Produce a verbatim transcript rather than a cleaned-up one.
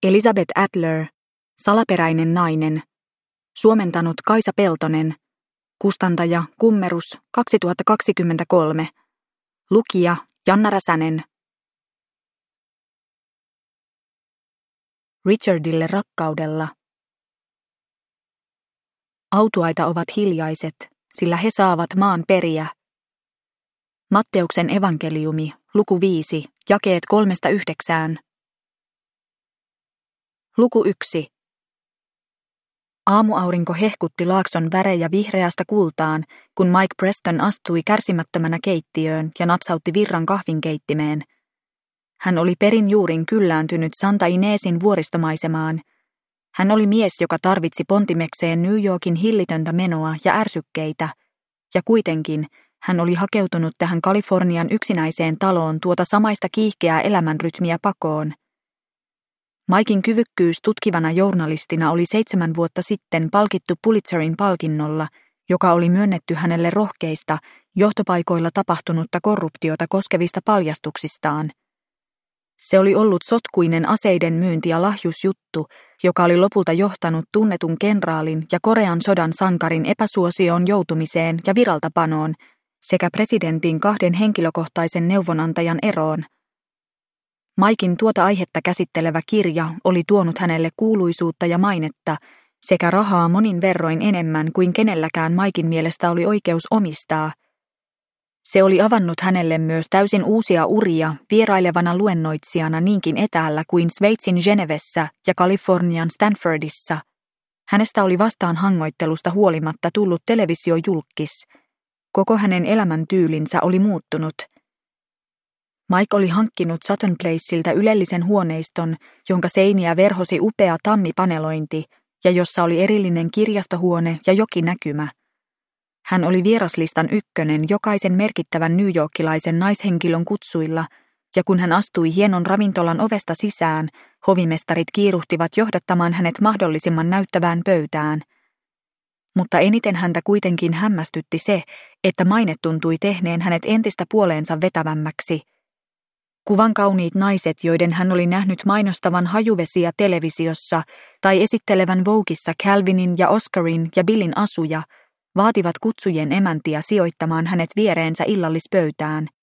Elizabeth Adler, salaperäinen nainen. Suomentanut Kaisa Peltonen. Kustantaja Kummerus kaksituhattakaksikymmentäkolme. Lukija Janna Räsänen. Richardille rakkaudella. Autuaita ovat hiljaiset, sillä he saavat maan periä. Matteuksen evankeliumi, luku viisi, jakeet kolmesta yhdeksään. Luku yksi. Aamuaurinko hehkutti laakson värejä vihreästä kultaan, kun Mike Preston astui kärsimättömänä keittiöön ja napsautti virran kahvinkeittimeen. Hän oli perin juurin kyllääntynyt Santa Inesin vuoristomaisemaan. Hän oli mies, joka tarvitsi pontimekseen New Yorkin hillitöntä menoa ja ärsykkeitä, ja kuitenkin hän oli hakeutunut tähän Kalifornian yksinäiseen taloon tuota samaista kiihkeää elämänrytmiä pakoon. Maikin kyvykkyys tutkivana journalistina oli seitsemän vuotta sitten palkittu Pulitzerin palkinnolla, joka oli myönnetty hänelle rohkeista, johtopaikoilla tapahtunutta korruptiota koskevista paljastuksistaan. Se oli ollut sotkuinen aseiden myynti- ja lahjusjuttu, joka oli lopulta johtanut tunnetun kenraalin ja Korean sodan sankarin epäsuosioon joutumiseen ja viraltapanoon sekä presidentin kahden henkilökohtaisen neuvonantajan eroon. Maikin tuota aihetta käsittelevä kirja oli tuonut hänelle kuuluisuutta ja mainetta sekä rahaa monin verroin enemmän kuin kenelläkään Maikin mielestä oli oikeus omistaa. Se oli avannut hänelle myös täysin uusia uria vierailevana luennoitsijana niinkin etäällä kuin Sveitsin Genevessä ja Kalifornian Stanfordissa. Hänestä oli vastaan hangoittelusta huolimatta tullut televisiojulkkis. Koko hänen elämäntyylinsä oli muuttunut. Mike oli hankkinut Sutton Placeilta ylellisen huoneiston, jonka seiniä verhosi upea tammipanelointi ja jossa oli erillinen kirjastohuone ja jokinäkymä. Hän oli vieraslistan ykkönen jokaisen merkittävän newyorkilaisen naishenkilön kutsuilla, ja kun hän astui hienon ravintolan ovesta sisään, hovimestarit kiiruhtivat johdattamaan hänet mahdollisimman näyttävään pöytään. Mutta eniten häntä kuitenkin hämmästytti se, että maine tuntui tehneen hänet entistä puoleensa vetävämmäksi. Kuvan kauniit naiset, joiden hän oli nähnyt mainostavan hajuvesiä televisiossa tai esittelevän Vogueissa Calvinin ja Oscarin ja Billin asuja, vaativat kutsujen emäntiä sijoittamaan hänet viereensä illallispöytään.